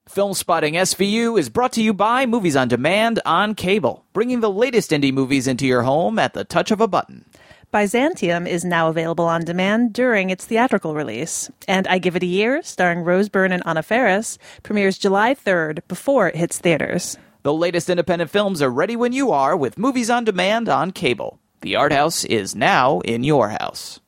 Film Spotting SVU is brought to you by Movies on Demand on cable, bringing the latest indie movies into your home at the touch of a button. Byzantium is now available on demand during its theatrical release, and I Give It a Year, starring Rose Byrne and Anna Faris, premieres July 3rd before it hits theaters. The latest independent films are ready when you are with Movies on Demand on cable. The Art House is now in your house.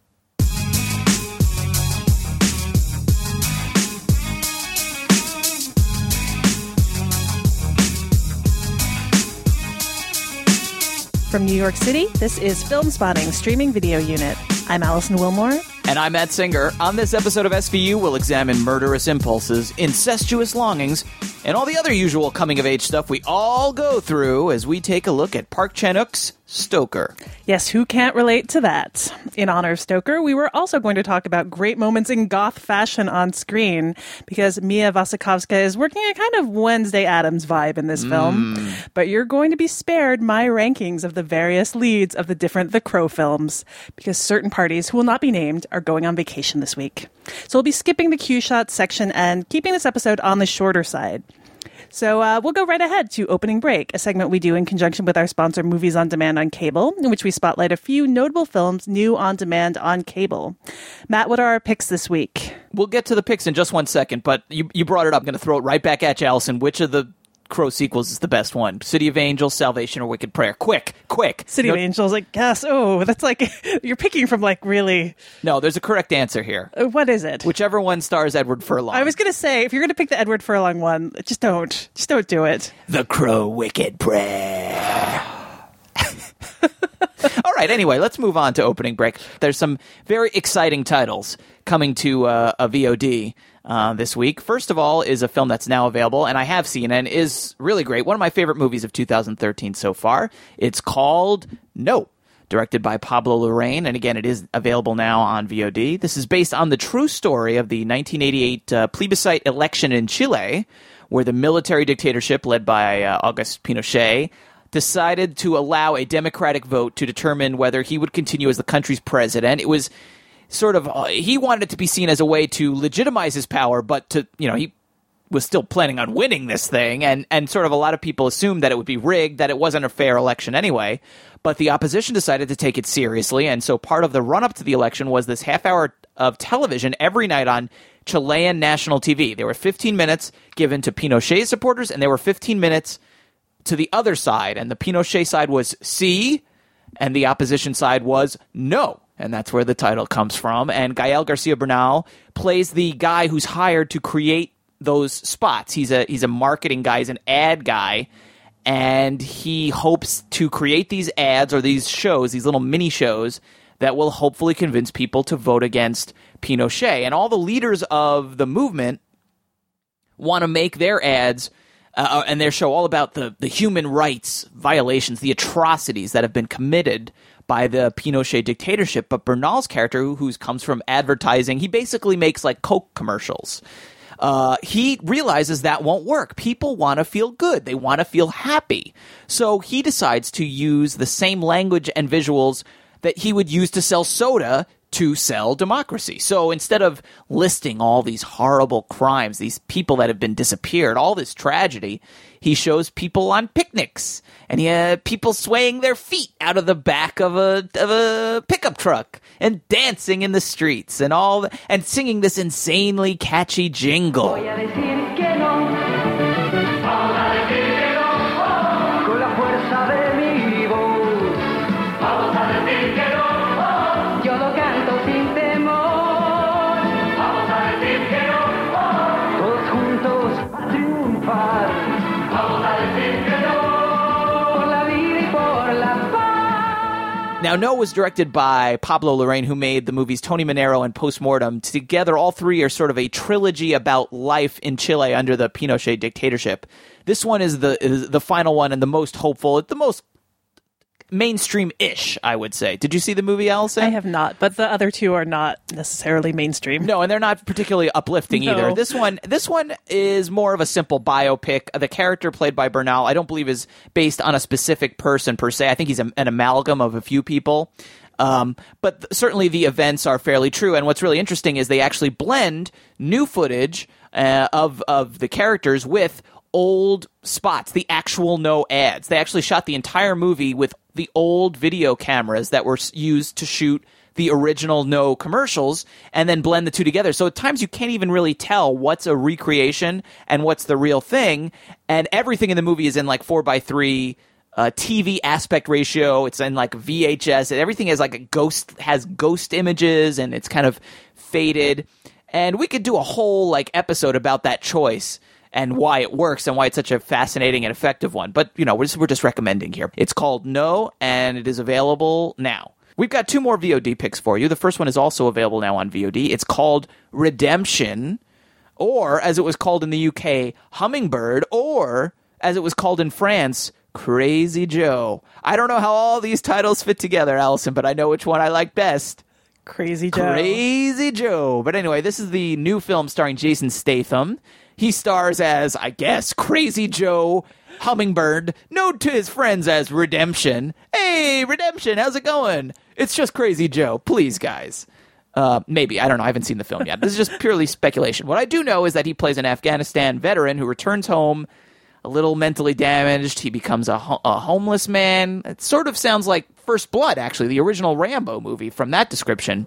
From New York City, this is Film Spotting Streaming Video Unit. I'm Allison Wilmore. And I'm Matt Singer. On this episode of SVU, we'll examine murderous impulses, incestuous longings, and all the other usual coming-of-age stuff we all go through as we take a look at Park Chan-wook's Stoker. Yes, who can't relate to that? In honor of Stoker, we were also going to talk about great moments in goth fashion on screen, because Mia Wasikowska is working a kind of Wednesday Addams vibe in this film. But you're going to be spared my rankings of the various leads of the different The Crow films, because certain parties who will not be named are going on vacation this week. So we'll be skipping the Q shot section and keeping this episode on the shorter side. So we'll go right ahead to Opening Break, a segment we do in conjunction with our sponsor Movies on Demand on cable, in which we spotlight a few notable films new on demand on cable. Matt, what are our picks this week? We'll get to the picks in just one second, but you brought it up. I'm going to throw it right back at you, Allison. Which of the Crow sequels is the best one? City of Angels, Salvation, or Wicked Prayer? Quick. City of Angels, I guess. Oh, that's like, you're picking from like really... No, there's a correct answer here. What is it? Whichever one stars Edward Furlong. I was going to say, if you're going to pick the Edward Furlong one, just don't do it. The Crow Wicked Prayer. All right, anyway, let's move on to Opening Break. There's some very exciting titles coming to a VOD this week. First of all is a film that's now available, and I have seen and is really great. One of my favorite movies of 2013 so far. It's called No, directed by Pablo Larraín, and again, it is available now on VOD. This is based on the true story of the 1988 plebiscite election in Chile, where the military dictatorship led by Auguste Pinochet decided to allow a democratic vote to determine whether he would continue as the country's president. It was sort of, he wanted it to be seen as a way to legitimize his power, but to, he was still planning on winning this thing, and sort of a lot of people assumed that it would be rigged, that it wasn't a fair election anyway, but the opposition decided to take it seriously, and so part of the run-up to the election was this half hour of television every night on Chilean national TV. There were 15 minutes given to Pinochet supporters, and there were 15 minutes to the other side, and the Pinochet side was sí, and the opposition side was no. And that's where the title comes from. And Gael Garcia Bernal plays the guy who's hired to create those spots. He's a marketing guy. He's an ad guy. And he hopes to create these ads or these shows, these little mini shows, that will hopefully convince people to vote against Pinochet. And all the leaders of the movement want to make their ads and their show all about the human rights violations, the atrocities that have been committed by the Pinochet dictatorship. But Bernal's character, who comes from advertising, he basically makes like Coke commercials. He realizes that won't work. People want to feel good. They want to feel happy. So he decides to use the same language and visuals that he would use to sell soda to sell democracy. So instead of listing all these horrible crimes, these people that have been disappeared, all this tragedy, he shows people on picnics, and he had people swaying their feet out of the back of a pickup truck and dancing in the streets and singing this insanely catchy jingle. Now, No was directed by Pablo Larraín, who made the movies Tony Manero and Postmortem. Together, all three are sort of a trilogy about life in Chile under the Pinochet dictatorship. This one is the final one and the most hopeful, the most mainstream-ish, I would say. Did you see the movie, Allison? I have not, but the other two are not necessarily mainstream. No, and they're not particularly uplifting either. This one is more of a simple biopic. The character played by Bernal, I don't believe is based on a specific person per se. I think he's an amalgam of a few people. But certainly the events are fairly true. And what's really interesting is they actually blend new footage of the characters with old spots, the actual no ads. They actually shot the entire movie with the old video cameras that were used to shoot the original no commercials, and then blend the two together. So at times you can't even really tell what's a recreation and what's the real thing. And everything in the movie is in like 4:3 TV aspect ratio. It's in like VHS. Everything is like has ghost images, and it's kind of faded. And we could do a whole like episode about that choice and why it works and why it's such a fascinating and effective one. But, we're just recommending here. It's called No, and it is available now. We've got 2 more VOD picks for you. The first one is also available now on VOD. It's called Redemption, or as it was called in the UK, Hummingbird, or as it was called in France, Crazy Joe. I don't know how all these titles fit together, Allison, but I know which one I like best. Crazy Joe. Crazy Joe. But anyway, this is the new film starring Jason Statham. He stars as, I guess, Crazy Joe Hummingbird, known to his friends as Redemption. Hey, Redemption, how's it going? It's just Crazy Joe. Please, guys. Maybe. I don't know. I haven't seen the film yet. This is just purely speculation. What I do know is that he plays an Afghanistan veteran who returns home a little mentally damaged. He becomes a homeless man. It sort of sounds like First Blood, actually, the original Rambo movie from that description.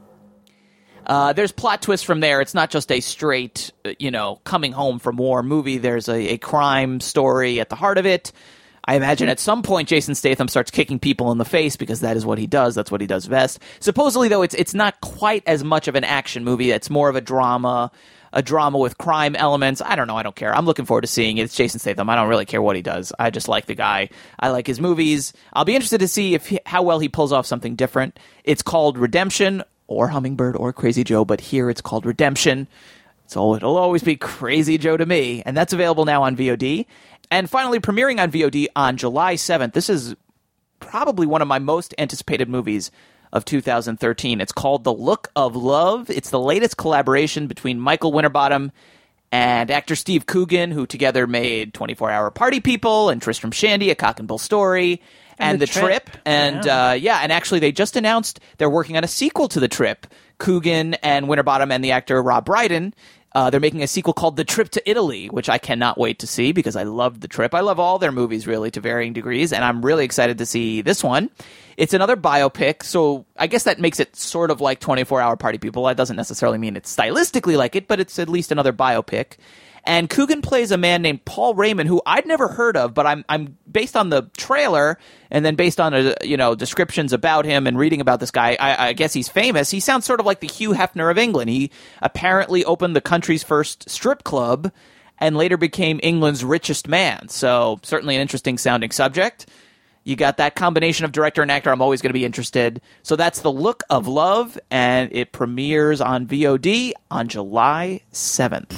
There's plot twists from there. It's not just a straight, coming home from war movie. There's a crime story at the heart of it. I imagine at some point Jason Statham starts kicking people in the face because that is what he does. That's what he does best. Supposedly, though, it's not quite as much of an action movie. It's more of a drama with crime elements. I don't know. I don't care. I'm looking forward to seeing it. It's Jason Statham. I don't really care what he does. I just like the guy. I like his movies. I'll be interested to see how well he pulls off something different. It's called Redemption, or Hummingbird, or Crazy Joe, but here it's called Redemption. So it'll always be Crazy Joe to me. And that's available now on VOD. And finally, premiering on VOD on July 7th. This is probably one of my most anticipated movies of 2013. It's called The Look of Love. It's the latest collaboration between Michael Winterbottom and actor Steve Coogan, who together made 24-Hour Party People and Tristram Shandy, A Cock and Bull Story, and The Trip. And and actually they just announced they're working on a sequel to The Trip. Coogan and Winterbottom and the actor Rob Brydon. They're making a sequel called The Trip to Italy, which I cannot wait to see because I love The Trip. I love all their movies, really, to varying degrees, and I'm really excited to see this one. It's another biopic, so I guess that makes it sort of like 24-Hour Party People. That doesn't necessarily mean it's stylistically like it, but it's at least another biopic. And Coogan plays a man named Paul Raymond, who I'd never heard of, but I'm based on the trailer and then based on descriptions about him and reading about this guy. I guess he's famous. He sounds sort of like the Hugh Hefner of England. He apparently opened the country's first strip club and later became England's richest man. So certainly an interesting sounding subject. You got that combination of director and actor. I'm always going to be interested. So that's The Look of Love, and it premieres on VOD on July 7th.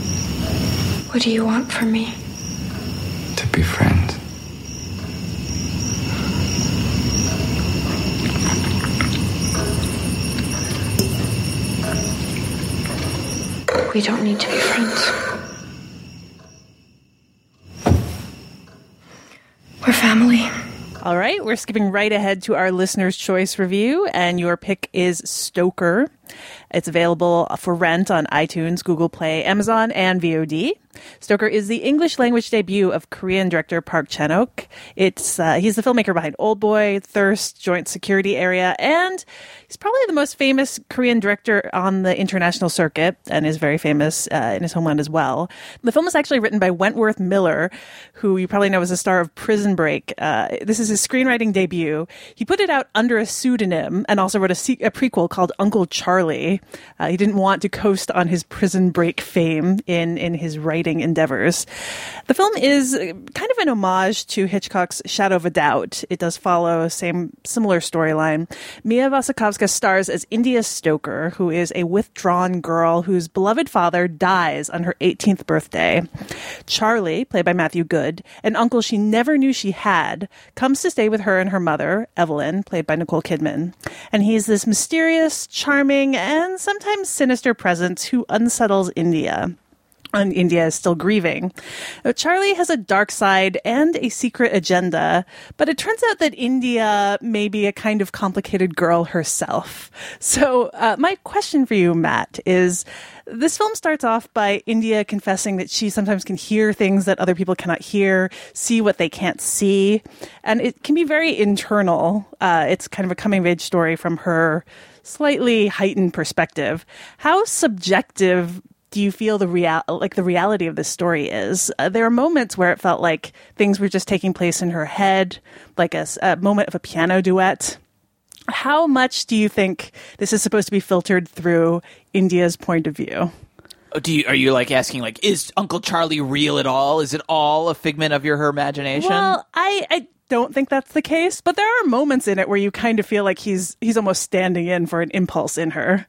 What do you want from me? To be friends. We don't need to be friends. We're family. All right, we're skipping right ahead to our listener's choice review, and your pick is Stoker. It's available for rent on iTunes, Google Play, Amazon, and VOD. Stoker is the English language debut of Korean director Park Chan-wook. He's the filmmaker behind Oldboy, Thirst, Joint Security Area, and he's probably the most famous Korean director on the international circuit and is very famous in his homeland as well. The film is actually written by Wentworth Miller, who you probably know as the star of Prison Break. This is his screenwriting debut. He put it out under a pseudonym and also wrote a prequel called Uncle Charlie. He didn't want to coast on his Prison Break fame in his writing endeavors. The film is kind of an homage to Hitchcock's Shadow of a Doubt. It does follow a similar storyline. Mia Wasikowska stars as India Stoker, who is a withdrawn girl whose beloved father dies on her 18th birthday. Charlie, played by Matthew Good, an uncle she never knew she had, comes to stay with her and her mother, Evelyn, played by Nicole Kidman. And he's this mysterious, charming, and sometimes sinister presence who unsettles India. and India is still grieving. Now, Charlie has a dark side and a secret agenda, but it turns out that India may be a kind of complicated girl herself. So my question for you, Matt, is this film starts off by India confessing that she sometimes can hear things that other people cannot hear, see what they can't see, and it can be very internal. It's kind of a coming-of-age story from her slightly heightened perspective. How subjective do you feel the reality of this story is? There are moments where it felt like things were just taking place in her head, like a moment of a piano duet. How much do you think this is supposed to be filtered through India's point of view? Are you like asking, like, is Uncle Charlie real at all? Is it all a figment of her imagination? Well, I don't think that's the case, but there are moments in it where you kind of feel like he's almost standing in for an impulse in her.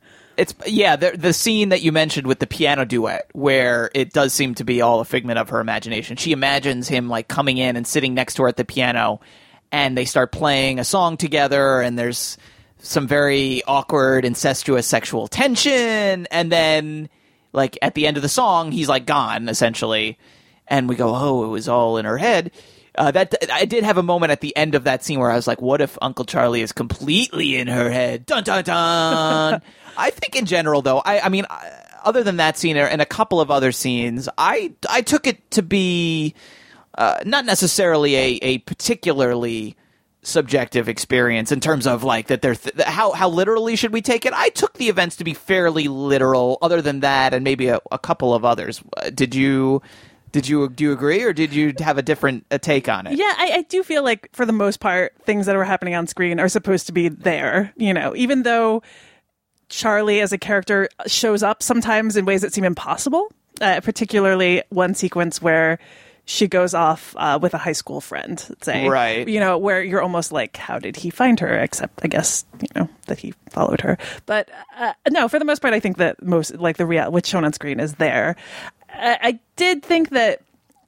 The scene that you mentioned with the piano duet, where it does seem to be all a figment of her imagination. She imagines him like coming in and sitting next to her at the piano, and they start playing a song together, and there's some very awkward, incestuous sexual tension, and then like at the end of the song, he's like gone essentially, and we go, oh, it was all in her head. That I did have a moment at the end of that scene where I was like, what if Uncle Charlie is completely in her head? Dun, dun, dun. I think in general, though, I mean, other than that scene and a couple of other scenes, I took it to be not necessarily a particularly subjective experience in terms of like that. How literally should we take it? I took the events to be fairly literal. Other than that, and maybe a couple of others. Do you agree, or did you have a different take on it? Yeah, I do feel like for the most part, things that are happening on screen are supposed to be there. You know, even though Charlie as a character shows up sometimes in ways that seem impossible, particularly one sequence where she goes off with a high school friend, say. Right. You know, where you're almost like, how did he find her? Except, I guess, you know, that he followed her. But no, for the most part, I think that most, like, what's shown on screen is there. I did think that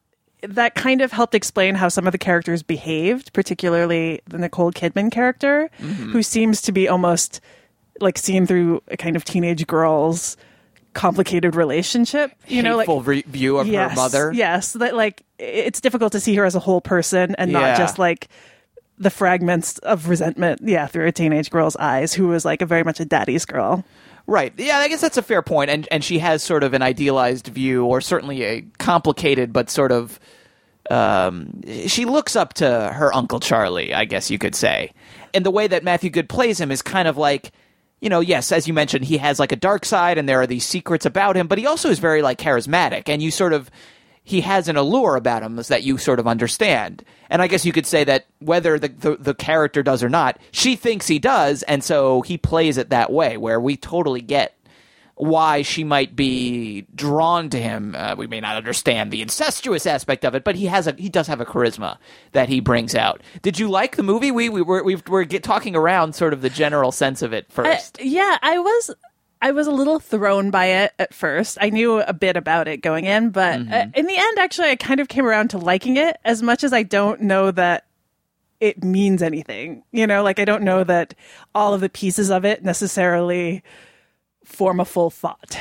kind of helped explain how some of the characters behaved, particularly the Nicole Kidman character, who seems to be almost like seen through a kind of teenage girl's complicated relationship. You know, like view of her mother. Yes, that like it's difficult to see her as a whole person and not just like the fragments of resentment. Yeah, through a teenage girl's eyes, who was like very much a daddy's girl. Right. Yeah, I guess that's a fair point. And she has sort of an idealized view, or certainly a complicated, but sort of she looks up to her Uncle Charlie, I guess you could say. And the way that Matthew Good plays him is kind of like, you know, yes, as you mentioned, he has like a dark side and there are these secrets about him, but he also is very like charismatic, and he has an allure about him that you sort of understand. And I guess you could say that whether the character does or not, she thinks he does, and so he plays it that way, where we totally get why she might be drawn to him. We may not understand the incestuous aspect of it, but he does have a charisma that he brings out. Did you like the movie? We were talking around sort of the general sense of it first. Yeah, I was a little thrown by it at first. I knew a bit about it going in, but in the end, actually, I kind of came around to liking it, as much as I don't know that it means anything. You know, like I don't know that all of the pieces of it necessarily form a full thought.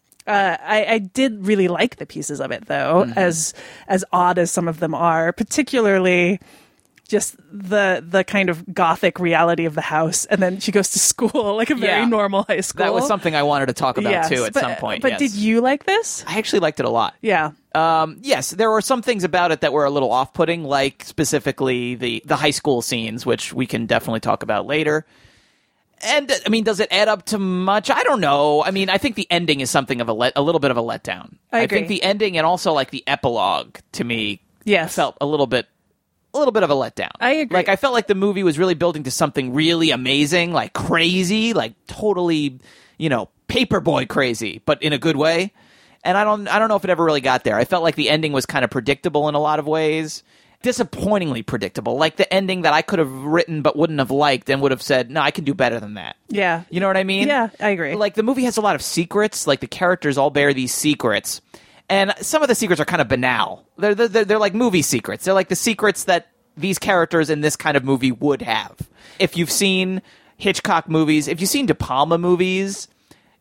I did really like the pieces of it, though, as odd as some of them are, particularly just the kind of gothic reality of the house, and then she goes to school, like a very normal high school. That was something I wanted to talk about too at some point. But did you like this? I actually liked it a lot. Yeah. Yes, there were some things about it that were a little off-putting, like specifically the high school scenes, which we can definitely talk about later. And, I mean, does it add up to much? I don't know. I mean, I think the ending is something of a little bit of a letdown. I agree. think the ending and also, like, the epilogue, to me, felt a little bit of a letdown. I agree. Like, I felt like the movie was really building to something really amazing, like crazy, like totally, you know, Paperboy crazy, but in a good way. And I don't know if it ever really got there. I felt like the ending was kind of predictable in a lot of ways. Disappointingly predictable, like the ending that I could have written but wouldn't have liked and would have said, no, I can do better than that. Yeah. You know what I mean? Yeah, I agree. Like, the movie has a lot of secrets, like the characters all bear these secrets, and some of the secrets are kind of banal. They're like movie secrets. They're like the secrets that these characters in this kind of movie would have. If you've seen Hitchcock movies, if you've seen De Palma movies,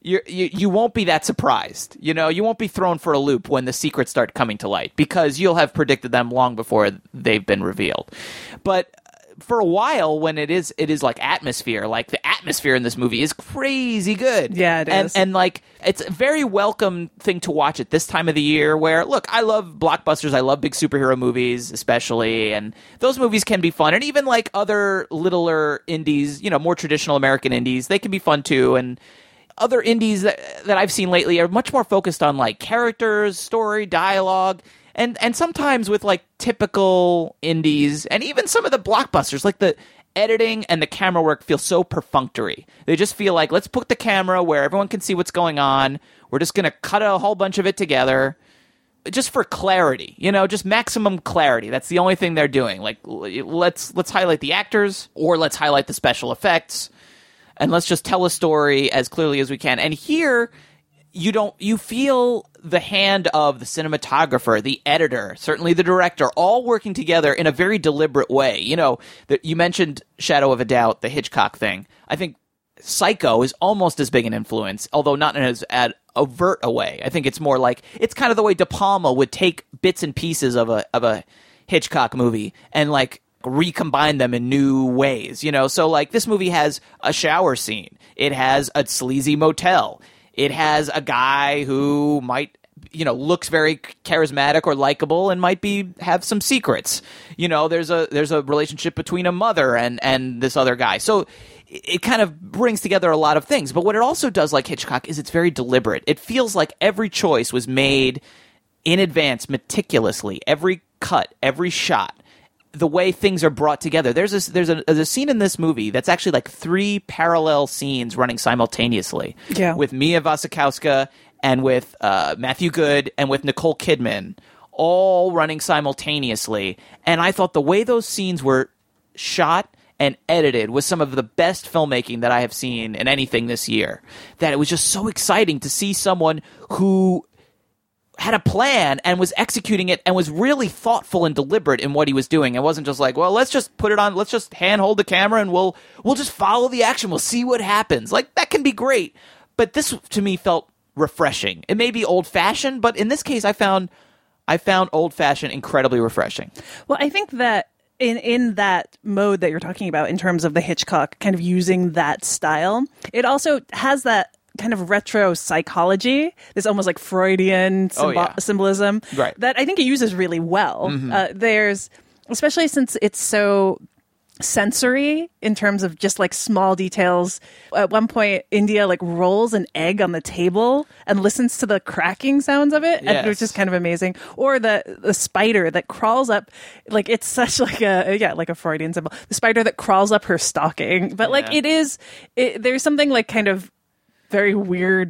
you won't be that surprised. You know, you won't be thrown for a loop when the secrets start coming to light because you'll have predicted them long before they've been revealed. But for a while, when it is like atmosphere, like the atmosphere in this movie is crazy good. Yeah, it is. And like it's a very welcome thing to watch at this time of the year where, look, I love blockbusters. I love big superhero movies, especially. And those movies can be fun. And even like other littler indies, you know, more traditional American indies, they can be fun too. And other indies that I've seen lately are much more focused on like characters, story, dialogue. And sometimes with like typical indies and even some of the blockbusters, like the editing and the camera work feel so perfunctory. They just feel like, let's put the camera where everyone can see what's going on. We're just going to cut a whole bunch of it together just for clarity, you know, just maximum clarity. That's the only thing they're doing. Like, let's highlight the actors or let's highlight the special effects and let's just tell a story as clearly as we can. And here, you feel the hand of the cinematographer, the editor, certainly the director, all working together in a very deliberate way. You know, you mentioned Shadow of a Doubt, the Hitchcock thing. I think Psycho is almost as big an influence, although not in as overt a way. I think it's more like, it's kind of the way De Palma would take bits and pieces of a Hitchcock movie and like recombine them in new ways, you know? So like this movie has a shower scene. It has a sleazy motel. It has a guy who might, you know, looks very charismatic or likable and might have some secrets. You know, there's a relationship between a mother and this other guy. So it kind of brings together a lot of things. But what it also does, like Hitchcock, is it's very deliberate. It feels like every choice was made in advance, meticulously. Every cut, every shot. The way things are brought together. There's a scene in this movie that's actually like 3 parallel scenes running simultaneously. Yeah. With Mia Wasikowska and with Matthew Good and with Nicole Kidman, all running simultaneously. And I thought the way those scenes were shot and edited was some of the best filmmaking that I have seen in anything this year. That it was just so exciting to see someone who had a plan and was executing it and was really thoughtful and deliberate in what he was doing. It wasn't just like, well, let's just put it on, let's just handhold the camera and we'll just follow the action. We'll see what happens. Like, that can be great. But this, to me, felt refreshing. It may be old-fashioned, but in this case, I found old-fashioned incredibly refreshing. Well, I think that in that mode that you're talking about, in terms of the Hitchcock kind of using that style, it also has that kind of retro psychology, this almost like Freudian symbolism, right, that I think it uses really well. There's, especially since it's so sensory in terms of just like small details. At one point, India like rolls an egg on the table and listens to the cracking sounds of it, which is kind of amazing. Or the spider that crawls up, like it's such like a Freudian symbol. The spider that crawls up her stocking, but like there's something like kind of very weird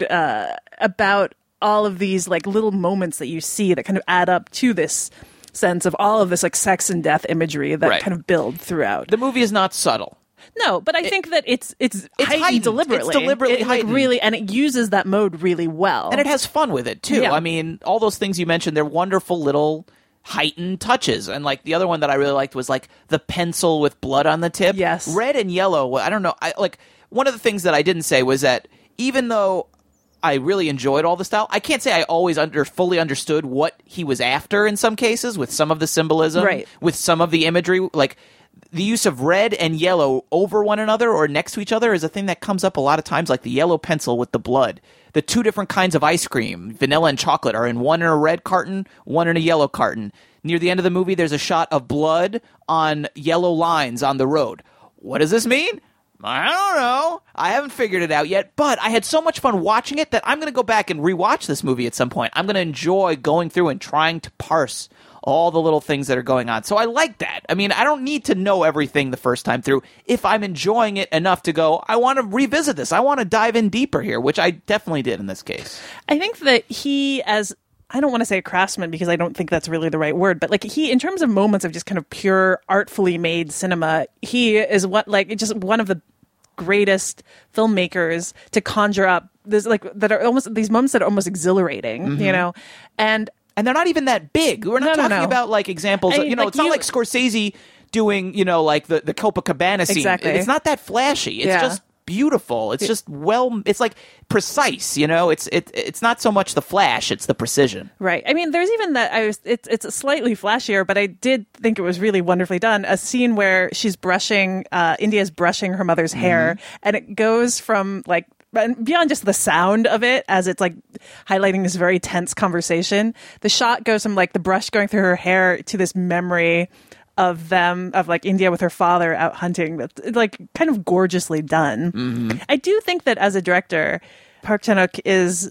about all of these like little moments that you see that kind of add up to this sense of all of this like sex and death imagery that kind of build throughout. The movie is not subtle. No, but I think that it's heightened deliberately. It's deliberately heightened. Like really, and it uses that mode really well. And it has fun with it, too. Yeah. I mean, all those things you mentioned, they're wonderful little heightened touches. And like the other one that I really liked was like the pencil with blood on the tip. Yes. Red and yellow, I don't know. One of the things that I didn't say was that even though I really enjoyed all the style, I can't say I always fully understood what he was after in some cases with some of the symbolism, right, with some of the imagery. Like the use of red and yellow over one another or next to each other is a thing that comes up a lot of times, like the yellow pencil with the blood. The 2 different kinds of ice cream, vanilla and chocolate, are in one in a red carton, one in a yellow carton. Near the end of the movie, there's a shot of blood on yellow lines on the road. What does this mean? I don't know. I haven't figured it out yet, but I had so much fun watching it that I'm going to go back and rewatch this movie at some point. I'm going to enjoy going through and trying to parse all the little things that are going on. So I like that. I mean, I don't need to know everything the first time through if I'm enjoying it enough to go, I want to revisit this. I want to dive in deeper here, which I definitely did in this case. I think that he, as I don't want to say a craftsman because I don't think that's really the right word, but like he, in terms of moments of just kind of pure artfully made cinema, he is just one of the greatest filmmakers to conjure up this, like, that are almost these moments that are almost exhilarating, you know, and they're not even that big. We're not talking about like examples. I mean, it's not like Scorsese doing, like the Copacabana scene. Exactly. It's not that flashy. It's just beautiful. It's just it's like precise, it's not so much the flash, it's the precision. Right. I mean, there's even that it's slightly flashier, but I did think it was really wonderfully done. A scene where she's India's brushing her mother's hair, and it goes from like beyond just the sound of it as it's like highlighting this very tense conversation. The shot goes from like the brush going through her hair to this memory of like India with her father out hunting. That's like kind of gorgeously done. I do think that as a director, Park Chan-wook is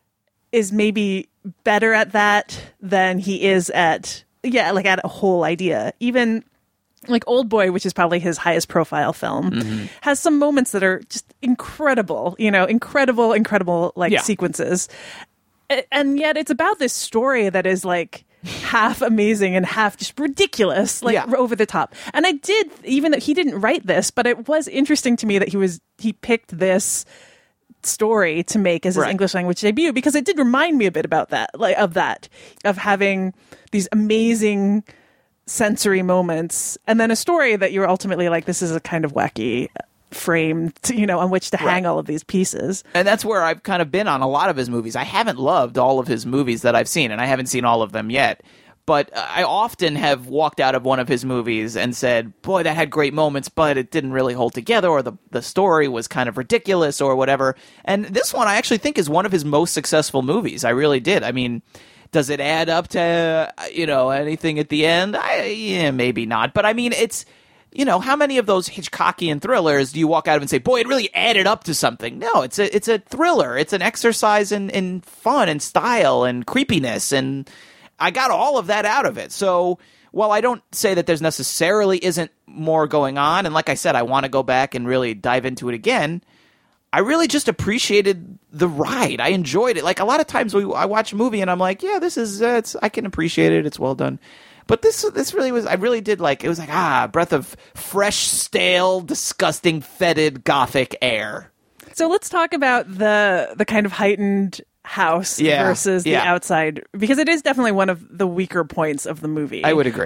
maybe better at that than he is at a whole idea. Even like Old Boy, which is probably his highest profile film, has some moments that are just incredible, incredible like sequences. And yet it's about this story that is like half amazing and half just ridiculous, over the top. And I did, even though he didn't write this, but it was interesting to me that he picked this story to make as his English language debut, because it did remind me a bit about that, of having these amazing sensory moments and then a story that you're ultimately like, this is a kind of wacky frame on which to hang all of these pieces. And that's where I've kind of been on a lot of his movies. I haven't loved all of his movies that I've seen, and I haven't seen all of them yet. But I often have walked out of one of his movies and said, boy, that had great moments, but it didn't really hold together, or the story was kind of ridiculous or whatever. And this one I actually think is one of his most successful movies. I really did. I mean, does it add up to, anything at the end? Maybe not. But I mean, it's, how many of those Hitchcockian thrillers do you walk out of and say, boy, it really added up to something? No, it's a thriller. It's an exercise in fun and style and creepiness. And I got all of that out of it. So while I don't say that there's necessarily isn't more going on, and like I said, I want to go back and really dive into it again, I really just appreciated the ride. I enjoyed it. Like a lot of times I watch a movie and I'm like, yeah, this is, I can appreciate it. It's well done. But this really was, I really did like, it was like, a breath of fresh, stale, disgusting, fetid, gothic air. So let's talk about the kind of heightened house versus the outside, because it is definitely one of the weaker points of the movie. I would agree.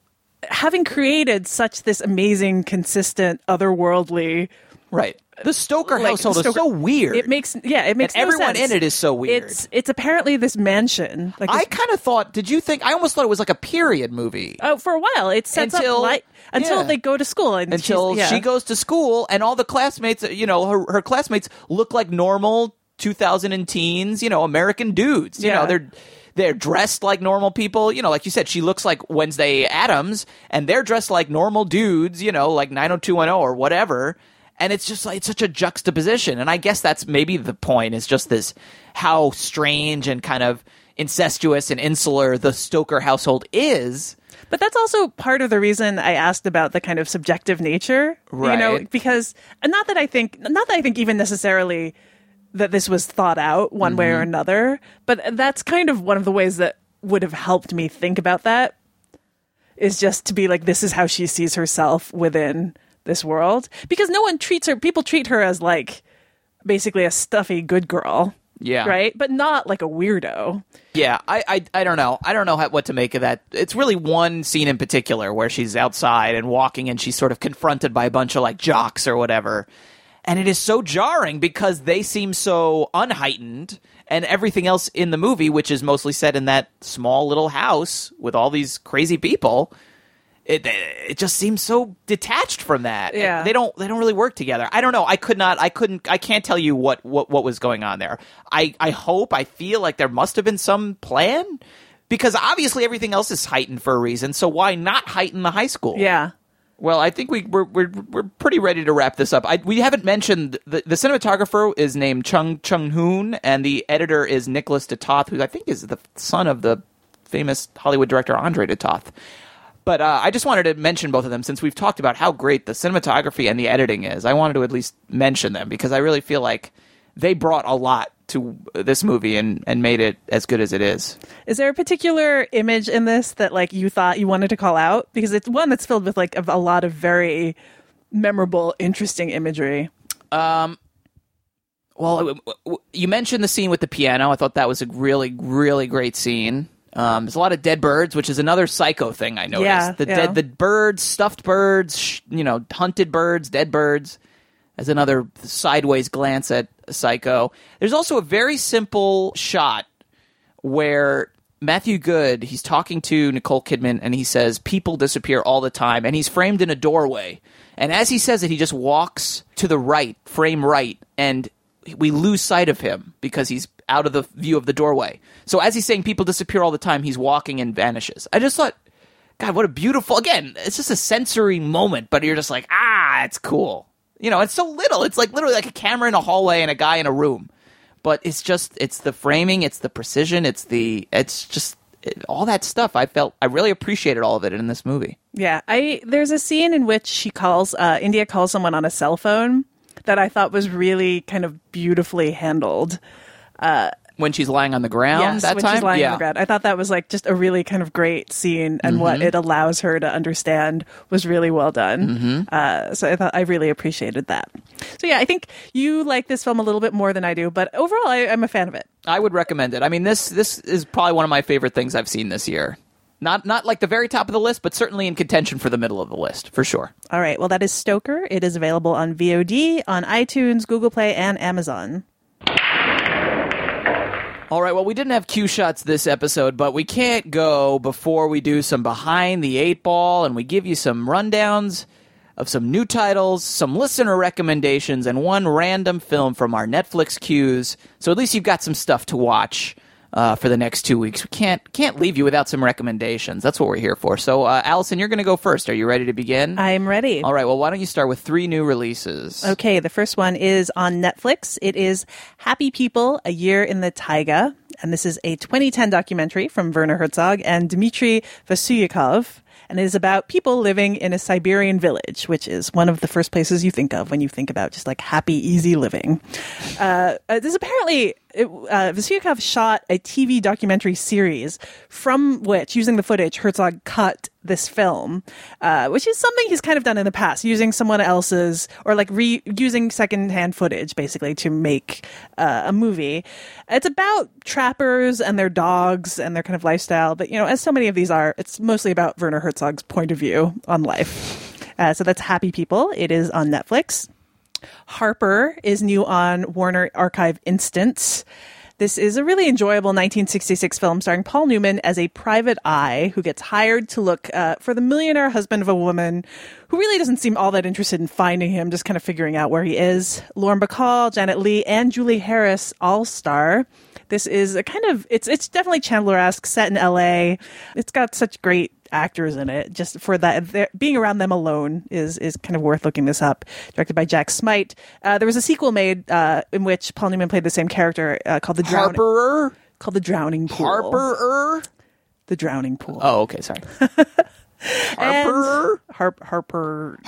Having created such this amazing, consistent, otherworldly... Right. The Stoker household is so weird. It makes no everyone sense. in it is so weird. It's apparently this mansion. Like I kind of thought. Did you think? I almost thought it was like a period movie. Oh, for a while it sets until they go to school. And she goes to school, and all the classmates, her classmates look like normal 2000 teens, American dudes. They're dressed like normal people. Like you said, she looks like Wednesday Addams, and they're dressed like normal dudes. Like 90210 or whatever. And it's just like, it's such a juxtaposition. And I guess that's maybe the point, is just this, how strange and kind of incestuous and insular the Stoker household is. But that's also part of the reason I asked about the kind of subjective nature, right? Because not that I think even necessarily that this was thought out one way or another, but that's kind of one of the ways that would have helped me think about that, is just to be like, this is how she sees herself within this world, because people treat her as like basically a stuffy good girl, right, but not like a weirdo. I don't know what to make of that. It's really one scene in particular where she's outside and walking, and she's sort of confronted by a bunch of like jocks or whatever, and it is so jarring because they seem so unheightened, and everything else in the movie, which is mostly set in that small little house with all these crazy people, It just seems so detached from that. Yeah. They don't really work together. I don't know. I can't tell you what was going on there. I feel like there must have been some plan, because obviously everything else is heightened for a reason. So why not heighten the high school? Yeah. Well, I think we're pretty ready to wrap this up. We haven't mentioned the cinematographer is named Chung Hoon, and the editor is Nicholas de Toth, who I think is the son of the famous Hollywood director Andre de Toth. But I just wanted to mention both of them, since we've talked about how great the cinematography and the editing is. I wanted to at least mention them, because I really feel like they brought a lot to this movie and made it as good as it is. Is there a particular image in this that like you thought you wanted to call out? Because it's one that's filled with like a lot of very memorable, interesting imagery. Well, you mentioned the scene with the piano. I thought that was a really, really great scene. There's a lot of dead birds, which is another Psycho thing I noticed. The birds, stuffed birds, hunted birds, dead birds. as another sideways glance at Psycho. There's also a very simple shot where Matthew Good, he's talking to Nicole Kidman, and he says, people disappear all the time, and he's framed in a doorway. And as he says it, he just walks to the right, frame right, and we lose sight of him because he's out of the view of the doorway. So as he's saying people disappear all the time, he's walking and vanishes. I just thought, God, what a beautiful, again, it's just a sensory moment, but you're just like, it's cool. You know, it's so little. It's like literally like a camera in a hallway and a guy in a room. But it's the framing, it's the precision, all that stuff. I really appreciated all of it in this movie. Yeah, there's a scene in which India calls someone on a cell phone that I thought was really kind of beautifully handled. When she's lying on the ground, yes, that when time? She's lying on the ground. I thought that was like just a really kind of great scene, and what it allows her to understand was really well done. So I really appreciated that. So yeah, I think you like this film a little bit more than I do, but overall, I'm a fan of it. I would recommend it. I mean, this is probably one of my favorite things I've seen this year. Not like the very top of the list, but certainly in contention for the middle of the list, for sure. All right, well, that is Stoker. It is available on VOD, on iTunes, Google Play, and Amazon. All right, well, we didn't have cue shots this episode, but we can't go before we do some behind the eight ball, and we give you some rundowns of some new titles, some listener recommendations, and one random film from our Netflix queues. So at least you've got some stuff to watch for the next 2 weeks. We can't leave you without some recommendations. That's what we're here for. So, Allison, you're going to go first. Are you ready to begin? I'm ready. All right, well, why don't you start with 3 new releases? Okay, the first one is on Netflix. It is Happy People, A Year in the Taiga. And this is a 2010 documentary from Werner Herzog and Dmitry Vasulyakov. And it is about people living in a Siberian village, which is one of the first places you think of when you think about just like happy, easy living. This apparently, Vasulyakov shot a TV documentary series from which, using the footage, Herzog cut this film, which is something he's kind of done in the past, using someone else's, or like using secondhand footage, basically, to make a movie. It's about trappers and their dogs and their kind of lifestyle, but, you know, as so many of these are, it's mostly about Werner Herzog's point of view on life. So that's Happy People. It is on Netflix. Harper is new on Warner Archive Instant. This is a really enjoyable 1966 film starring Paul Newman as a private eye who gets hired to look for the millionaire husband of a woman who really doesn't seem all that interested in finding him, just kind of figuring out where he is. Lauren Bacall, Janet Leigh, and Julie Harris all star. This is a kind of, it's definitely Chandler-esque, set in LA. It's got such great actors in it. Just for that, being around them alone is kind of worth looking this up. Directed by Jack Smite. There was a sequel made in which Paul Newman played the same character called The Drowning Pool. Harper-er? The Drowning Pool. Oh, okay, sorry. Harper.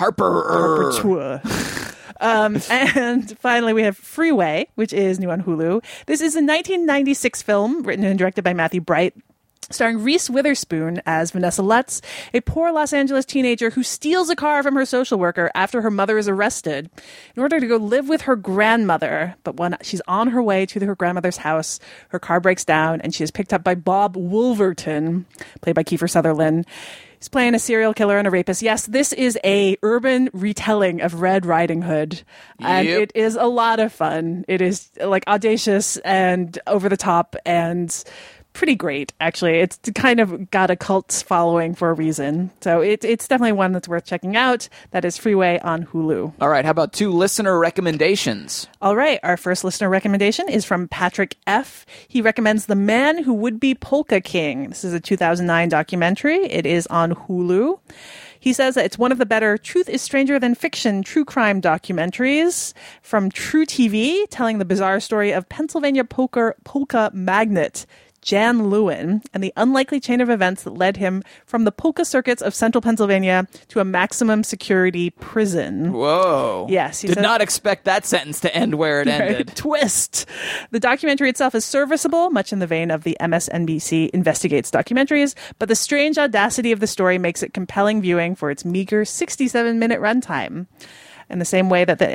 And finally, we have Freeway, which is new on Hulu. This is a 1996 film written and directed by Matthew Bright, starring Reese Witherspoon as Vanessa Lutz, a poor Los Angeles teenager who steals a car from her social worker after her mother is arrested in order to go live with her grandmother. But when she's on her way to her grandmother's house, her car breaks down and she is picked up by Bob Wolverton, played by Kiefer Sutherland. He's playing a serial killer and a rapist. Yes, this is a urban retelling of Red Riding Hood. And It is a lot of fun. It is like audacious and over the top and pretty great, actually. It's kind of got a cult following for a reason. So it's definitely one that's worth checking out. That is Freeway on Hulu. All right, how about 2 listener recommendations? All right, our first listener recommendation is from Patrick F. He recommends The Man Who Would Be Polka King. This is a 2009 documentary. It is on Hulu. He says that it's one of the better Truth is Stranger Than Fiction true crime documentaries from True TV, telling the bizarre story of Pennsylvania polka magnate Jan Lewin and the unlikely chain of events that led him from the polka circuits of central Pennsylvania to a maximum security prison. Whoa. Yes. Did not expect that sentence to end where it ended. Twist. The documentary itself is serviceable, much in the vein of the MSNBC Investigates documentaries, but the strange audacity of the story makes it compelling viewing for its meager 67-minute runtime. In the same way that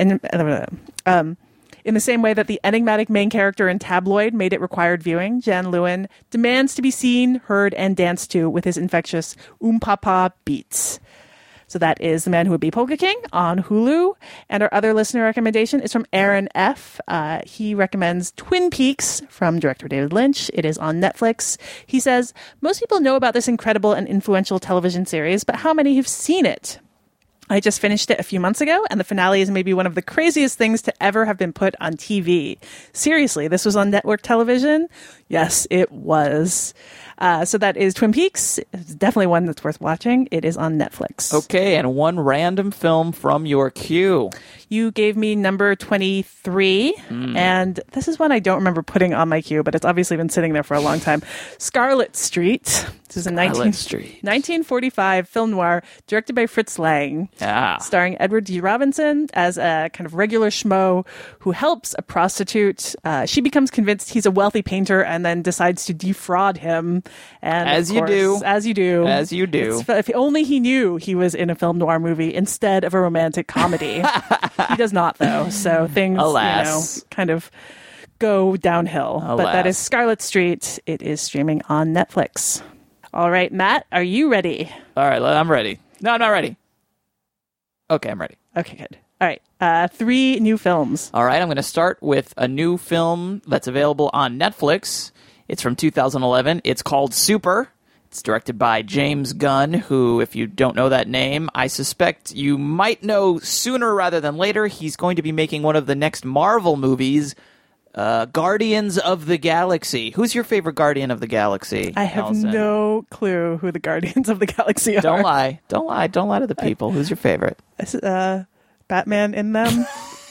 the enigmatic main character in Tabloid made it required viewing, Jan Lewin demands to be seen, heard, and danced to with his infectious papa beats. So that is The Man Who Would Be Polka King on Hulu. And our other listener recommendation is from Aaron F. He recommends Twin Peaks from director David Lynch. It is on Netflix. He says, most people know about this incredible and influential television series, but how many have seen it? I just finished it a few months ago, and the finale is maybe one of the craziest things to ever have been put on TV. Seriously, this was on network television? Yes, it was. So that is Twin Peaks. It's definitely one that's worth watching. It is on Netflix. Okay, and one random film from your queue. You gave me number 23, and this is one I don't remember putting on my queue, but it's obviously been sitting there for a long time. Scarlet Street. This is a 1945 film noir directed by Fritz Lang, starring Edward D. Robinson as a kind of regular schmo who helps a prostitute. She becomes convinced he's a wealthy painter and then decides to defraud him. And As you do. If only he knew he was in a film noir movie instead of a romantic comedy. He does not, though. So things, kind of go downhill. Alas. But that is Scarlet Street. It is streaming on Netflix. All right, Matt, are you ready? All right, I'm ready. No, I'm not ready. Okay, I'm ready. Okay, good. All right, 3 new films. All right, I'm going to start with a new film that's available on Netflix. It's from 2011. It's called Super. It's directed by James Gunn, who, if you don't know that name, I suspect you might know sooner rather than later. He's going to be making one of the next Marvel movies, Guardians of the Galaxy. Who's your favorite Guardian of the Galaxy? I have Allison? No clue who the Guardians of the Galaxy are. Don't lie. Don't lie. Don't lie to the people. Who's your favorite? Batman in them.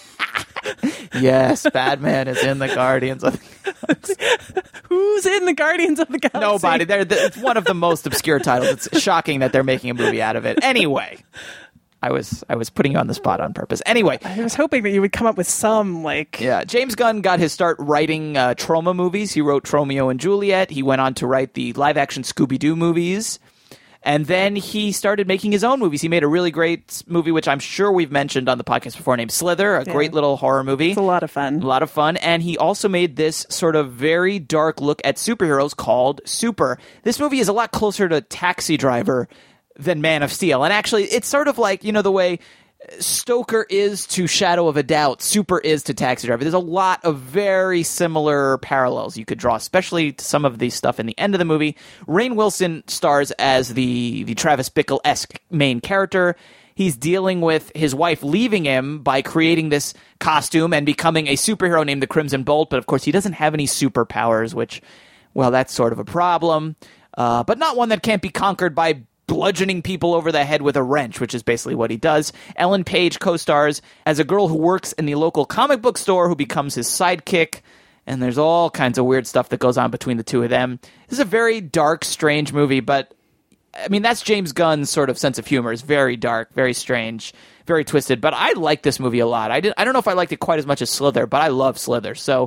Yes, Batman is in the Guardians of the Galaxy. Who's in the Guardians of the Galaxy? Nobody. It's one of the most obscure titles. It's shocking that they're making a movie out of it. Anyway, I was putting you on the spot on purpose. Anyway, I was hoping that you would come up with some James Gunn got his start writing trauma movies. He wrote Tromeo and Juliet. He went on to write the live-action Scooby-Doo movies. And then he started making his own movies. He made a really great movie, which I'm sure we've mentioned on the podcast before, named Slither, a great little horror movie. It's a lot of fun. A lot of fun. And he also made this sort of very dark look at superheroes called Super. This movie is a lot closer to Taxi Driver than Man of Steel. And actually, it's sort of like, the way Stoker is to Shadow of a Doubt, Super is to Taxi Driver. There's a lot of very similar parallels you could draw, especially to some of the stuff in the end of the movie. Rainn Wilson stars as the Travis Bickle-esque main character. He's dealing with his wife leaving him by creating this costume and becoming a superhero named the Crimson Bolt, but of course he doesn't have any superpowers, which, well, that's sort of a problem, but not one that can't be conquered by bludgeoning people over the head with a wrench, which is basically what he does. Ellen Page co-stars as a girl who works in the local comic book store who becomes his sidekick, and there's all kinds of weird stuff that goes on between the two of them. This is a very dark, strange movie, but, that's James Gunn's sort of sense of humor. It's very dark, very strange, very twisted, but I like this movie a lot. I don't know if I liked it quite as much as Slither, but I love Slither, so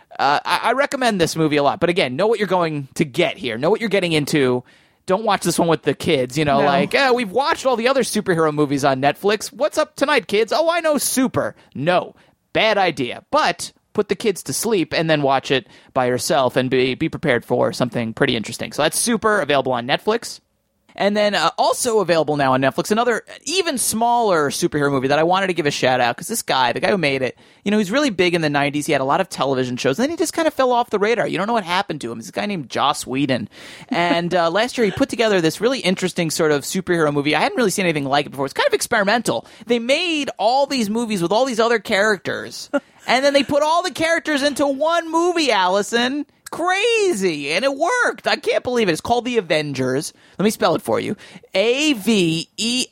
I recommend this movie a lot. But again, know what you're going to get here. Know what you're getting into. Don't watch this one with the kids, No. we've watched all the other superhero movies on Netflix. What's up tonight, kids? Oh, I know Super. No, bad idea. But put the kids to sleep and then watch it by yourself and be prepared for something pretty interesting. So that's Super, available on Netflix. And then also available now on Netflix, another even smaller superhero movie that I wanted to give a shout out because this guy, the guy who made it, he's really big in the 90s. He had a lot of television shows, and then he just kind of fell off the radar. You don't know what happened to him. It's a guy named Joss Whedon. And last year he put together this really interesting sort of superhero movie. I hadn't really seen anything like it before. It's kind of experimental. They made all these movies with all these other characters, and then they put all the characters into one movie, Allison. Crazy, and it worked. I can't believe it. It's called The Avengers. Let me spell it for you. Avengers.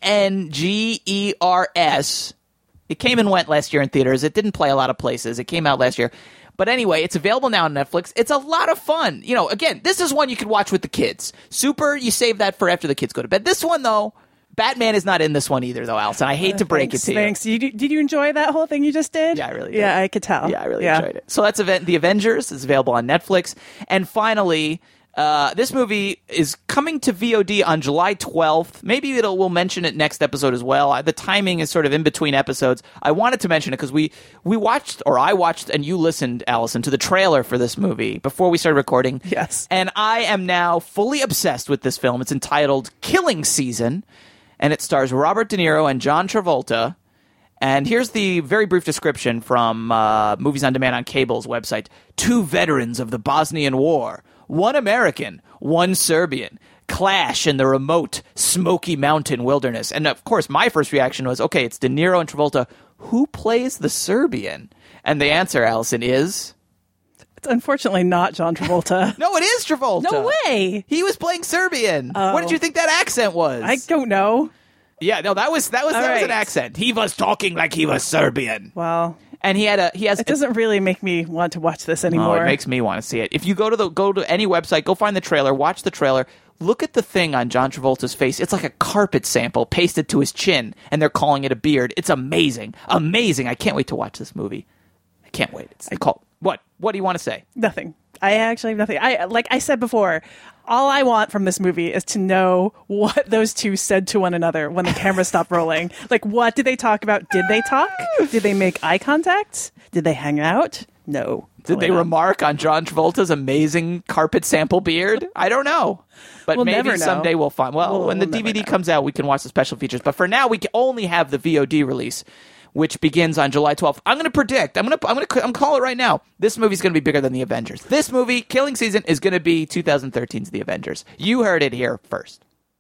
It came and went last year in theaters. It didn't play a lot of places. It came out last year. But anyway, it's available now on Netflix. It's a lot of fun. Again, this is one you could watch with the kids. Super, you save that for after the kids go to bed. This one, though, Batman is not in this one either, though, Allison. I hate to break it to you. Thanks. Did you enjoy that whole thing you just did? Yeah, I really did. Yeah, I could tell. Yeah, I really enjoyed it. So that's The Avengers. It's available on Netflix. And finally, this movie is coming to VOD on July 12th. Maybe we'll mention it next episode as well. The timing is sort of in between episodes. I wanted to mention it because I watched, and you listened, Allison, to the trailer for this movie before we started recording. Yes. And I am now fully obsessed with this film. It's entitled Killing Season. and it stars Robert De Niro and John Travolta. And here's the very brief description from Movies on Demand on Cable's website. 2 veterans of the Bosnian War, 1 American, 1 Serbian, clash in the remote Smoky Mountain wilderness. And of course, my first reaction was, okay, it's De Niro and Travolta. Who plays the Serbian? And the answer, Allison, is... It's unfortunately not John Travolta. No, it is Travolta. No way. He was playing Serbian. Oh. What did you think that accent was? I don't know. Yeah, no, that was right. an accent. He was talking like he was Serbian. Well, And it doesn't really make me want to watch this anymore. Oh, it makes me want to see it. If you go to any website, go find the trailer, watch the trailer, look at the thing on John Travolta's face. It's like a carpet sample pasted to his chin, and they're calling it a beard. It's amazing. Amazing. I can't wait to watch this movie. I can't wait. What? What do you want to say? Nothing. I actually have nothing. Like I said before, all I want from this movie is to know what those two said to one another when the camera stopped rolling. Like, what did they talk about? Did they talk? Did they make eye contact? Did they hang out? No. Did they remark on John Travolta's amazing carpet sample beard? I don't know. But We'll maybe never know. someday we'll find. Well, when the we'll never DVD know. comes out, we can watch the special features. But for now, we can only have the VOD release, which begins on July 12th. I'm going to predict. I'm call it right now. This movie's going to be bigger than The Avengers. This movie, Killing Season, is going to be 2013's The Avengers. You heard it here first.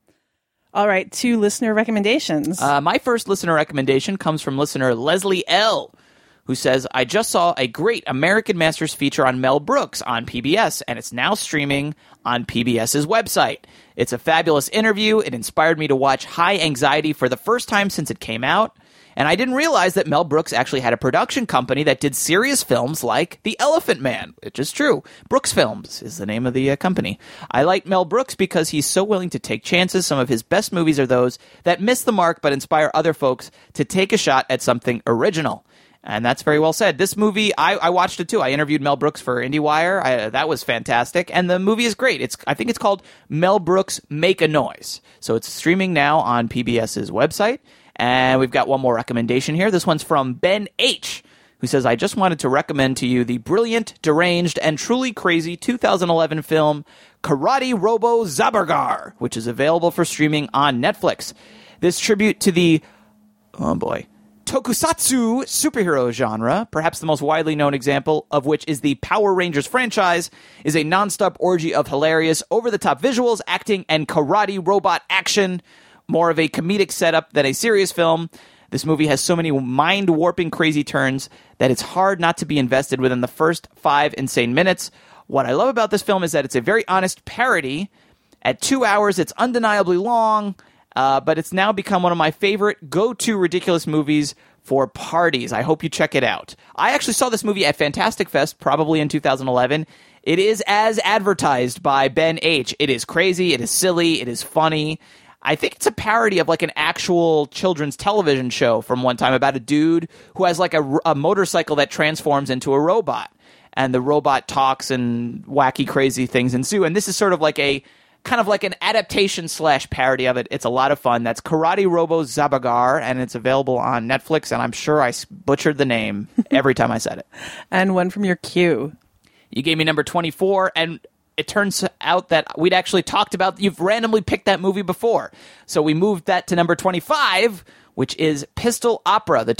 All right, 2 listener recommendations. My first listener recommendation comes from listener Leslie L., who says, I just saw a great American Masters feature on Mel Brooks on PBS, and it's now streaming on PBS's website. It's a fabulous interview. It inspired me to watch High Anxiety for the first time since it came out. And I didn't realize that Mel Brooks actually had a production company that did serious films like The Elephant Man, which is true. Brooks Films is the name of the company. I like Mel Brooks because he's so willing to take chances. Some of his best movies are those that miss the mark but inspire other folks to take a shot at something original. And that's very well said. This movie, I watched it too. I interviewed Mel Brooks for IndieWire. That was fantastic. And the movie is great. I think it's called Mel Brooks Make a Noise. So it's streaming now on PBS's website. And we've got one more recommendation here. This one's from Ben H., who says, I just wanted to recommend to you the brilliant, deranged, and truly crazy 2011 film Karate Robo Zabargar, which is available for streaming on Netflix. This tribute to the, tokusatsu superhero genre, perhaps the most widely known example of which is the Power Rangers franchise, is a non-stop orgy of hilarious, over-the-top visuals, acting, and karate robot action. More of a comedic setup than a serious film. This movie has so many mind-warping crazy turns that it's hard not to be invested within the first 5 insane minutes. What I love about this film is that it's a very honest parody. At 2 hours, it's undeniably long, but it's now become one of my favorite go-to ridiculous movies for parties. I hope you check it out. I actually saw this movie at Fantastic Fest, probably in 2011. It is as advertised by Ben H. It is crazy, it is silly, it is funny. I think it's a parody of like an actual children's television show from one time about a dude who has like a motorcycle that transforms into a robot. And the robot talks and wacky, crazy things ensue. And this is sort of like a kind of like an adaptation / parody of it. It's a lot of fun. That's Karate Robo Zabargar, and it's available on Netflix. And I'm sure I butchered the name every time I said it. And one from your queue. You gave me number 24, and it turns out that we'd actually talked about, you've randomly picked that movie before. So we moved that to number 25, which is Pistol Opera, the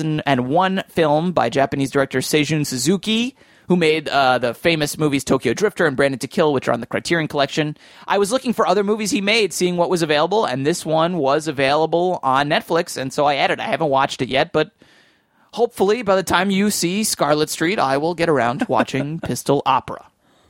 2001 film by Japanese director Seijun Suzuki, who made the famous movies Tokyo Drifter and Branded to Kill, which are on the Criterion Collection. I was looking for other movies he made, seeing what was available, and this one was available on Netflix, and so I added it. I haven't watched it yet, but hopefully by the time you see Scarlet Street, I will get around to watching Pistol Opera.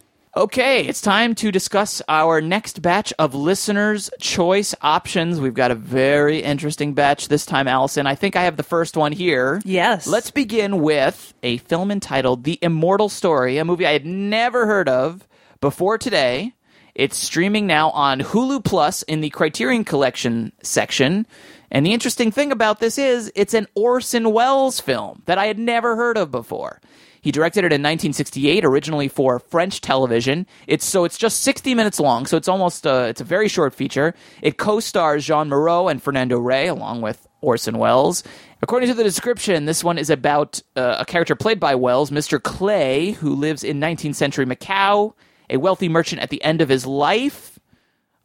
Okay, it's time to discuss our next batch of listeners' choice options. We've got a very interesting batch this time, Allison. I think I have the first one here. Yes. Let's begin with a film entitled The Immortal Story, a movie I had never heard of before today. It's streaming now on Hulu Plus in the Criterion Collection section. And the interesting thing about this is it's an Orson Welles film that I had never heard of before. He directed it in 1968, originally for French television. It's just 60 minutes long, so it's a very short feature. It co-stars Jean Moreau and Fernando Rey, along with Orson Welles. According to the description, this one is about a character played by Welles, Mr. Clay, who lives in 19th century Macau, a wealthy merchant at the end of his life.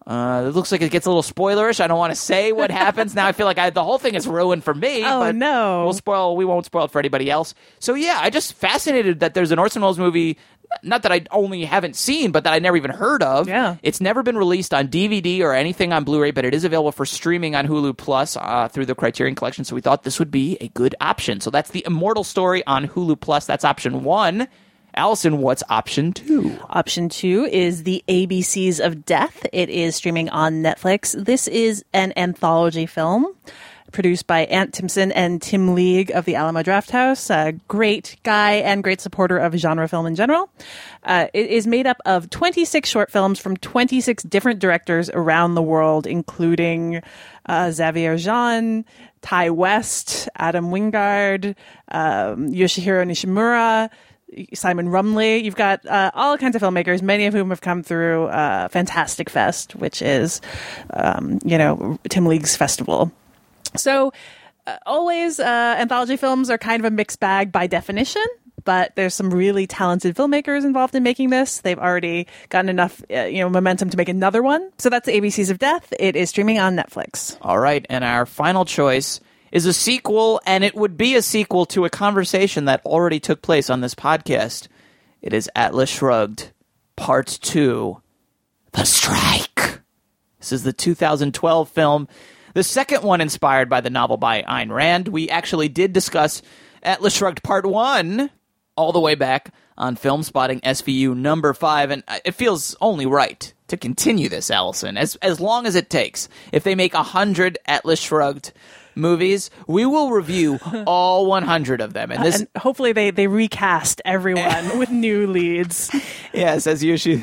It looks like it gets a little spoilerish. I don't want to say what happens. Now I feel like the whole thing is ruined for me. Oh, but no. We won't spoil it for anybody else. So yeah, I just fascinated that there's an Orson Welles movie, not that I only haven't seen, but that I never even heard of. Yeah. It's never been released on DVD or anything on Blu-ray, but it is available for streaming on Hulu Plus through the Criterion Collection. So we thought this would be a good option. So that's The Immortal Story on Hulu Plus. That's option 1. Allison, what's option 2? Option 2 is The ABCs of Death. It is streaming on Netflix. This is an anthology film produced by Ant Timpson and Tim League of the Alamo Drafthouse, a great guy and great supporter of genre film in general. It is made up of 26 short films from 26 different directors around the world, including Xavier Jean, Ty West, Adam Wingard, Yoshihiro Nishimura, Simon Rumley. You've got all kinds of filmmakers, many of whom have come through Fantastic Fest, which is, Tim League's festival. So always anthology films are kind of a mixed bag by definition, but there's some really talented filmmakers involved in making this. They've already gotten enough momentum to make another one. So that's The ABCs of Death. It is streaming on Netflix. All right, and our final choice is a sequel, and it would be a sequel to a conversation that already took place on this podcast. It is Atlas Shrugged, Part 2, The Strike. This is the 2012 film, the second one inspired by the novel by Ayn Rand. We actually did discuss Atlas Shrugged Part 1 all the way back on Film Spotting SVU number 5, and it feels only right to continue this, Allison, as long as it takes. If they make 100 Atlas Shrugged movies, we will review all 100 of them. And hopefully they recast everyone with new leads. Yes, as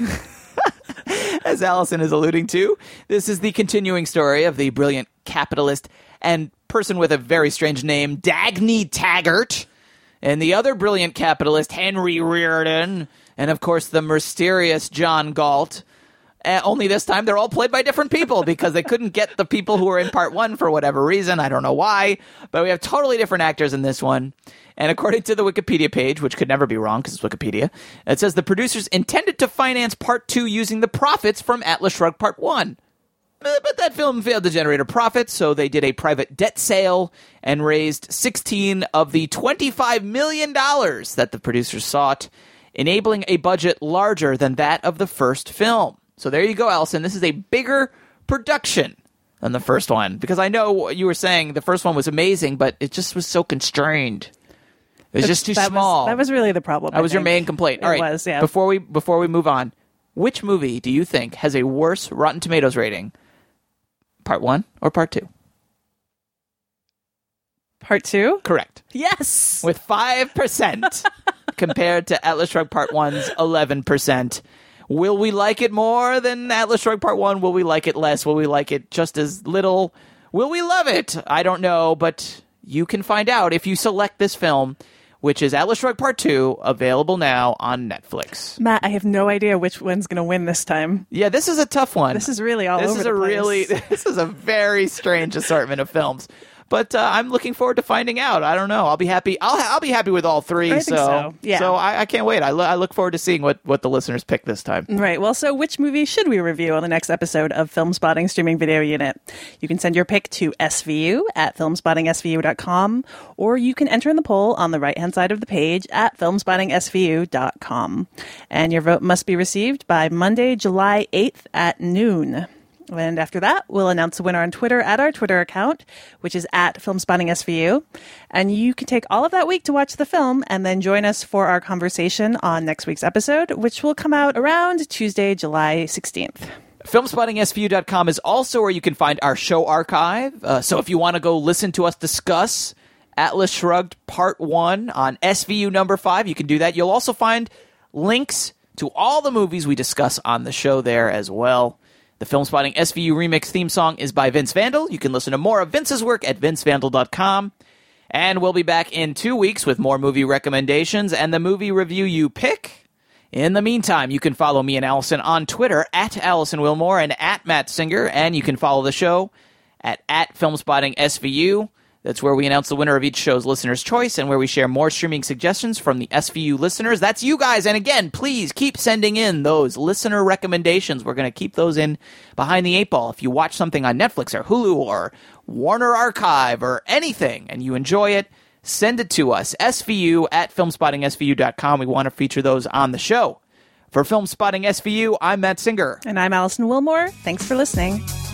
Allison is alluding to, this is the continuing story of the brilliant capitalist and person with a very strange name, Dagny Taggart, and the other brilliant capitalist, Henry Reardon, and of course the mysterious John Galt. Only this time they're all played by different people because they couldn't get the people who were in part 1 for whatever reason. I don't know why, but we have totally different actors in this one. And according to the Wikipedia page, which could never be wrong because it's Wikipedia, it says the producers intended to finance part 2 using the profits from Atlas Shrugged Part 1. But that film failed to generate a profit, so they did a private debt sale and raised $16 of the $25 million that the producers sought, enabling a budget larger than that of the first film. So there you go, Allison. This is a bigger production than the first one. Because I know you were saying the first one was amazing, but it just was so constrained. It was just too small. That was really the problem. That was your main complaint. All right. It was, yeah. Before we move on, which movie do you think has a worse Rotten Tomatoes rating? Part 1 or Part 2? Part 2? Correct. Yes! With 5% compared to Atlas Shrugged Part 1's 11%. Will we like it more than Atlas Shrugged Part 1? Will we like it less? Will we like it just as little? Will we love it? I don't know, but you can find out if you select this film, which is Atlas Shrugged Part 2, available now on Netflix. Matt, I have no idea which one's going to win this time. Yeah, this is a tough one. This is really all over the place. This is a very strange assortment of films. But I'm looking forward to finding out. I don't know. I'll be happy. I'll be happy with all 3. I think so. Yeah. So I can't wait. I look forward to seeing what the listeners pick this time. Right. Well, so which movie should we review on the next episode of Film Spotting Streaming Video Unit? You can send your pick to SVU at filmspottingsvu.com, or you can enter in the poll on the right-hand side of the page at filmspottingsvu.com. And your vote must be received by Monday, July 8th at noon. And after that, we'll announce the winner on Twitter at our Twitter account, which is at FilmSpottingSVU. And you can take all of that week to watch the film and then join us for our conversation on next week's episode, which will come out around Tuesday, July 16th. FilmSpottingSVU.com is also where you can find our show archive. So if you want to go listen to us discuss Atlas Shrugged Part 1 on SVU number 5, you can do that. You'll also find links to all the movies we discuss on the show there as well. The Film Spotting SVU Remix theme song is by Vince Vandal. You can listen to more of Vince's work at vincevandal.com. And we'll be back in 2 weeks with more movie recommendations and the movie review you pick. In the meantime, you can follow me and Allison on Twitter at Allison Wilmore and at Matt Singer. And you can follow the show at FilmSpottingSVU. That's where we announce the winner of each show's Listener's Choice and where we share more streaming suggestions from the SVU listeners. That's you guys. And again, please keep sending in those listener recommendations. We're going to keep those in behind the 8 ball. If you watch something on Netflix or Hulu or Warner Archive or anything and you enjoy it, send it to us. SVU at filmspottingsvu.com. We want to feature those on the show. For Film Spotting SVU, I'm Matt Singer. And I'm Allison Wilmore. Thanks for listening.